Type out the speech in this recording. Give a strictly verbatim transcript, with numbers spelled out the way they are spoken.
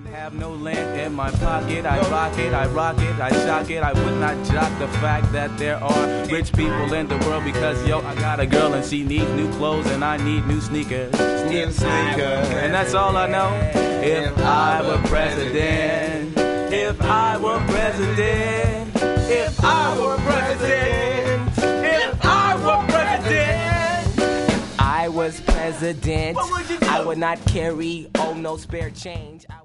Have no lint in my pocket, I rock it, I rock it, I shock it. I would not jock the fact that there are rich people in the world because, yo, I got a girl and she needs new clothes and I need new sneakers. New sneakers. And that's all I know. If I were president, if I were president, if I were president, if I were president, I was president, I would not carry, oh, no spare change.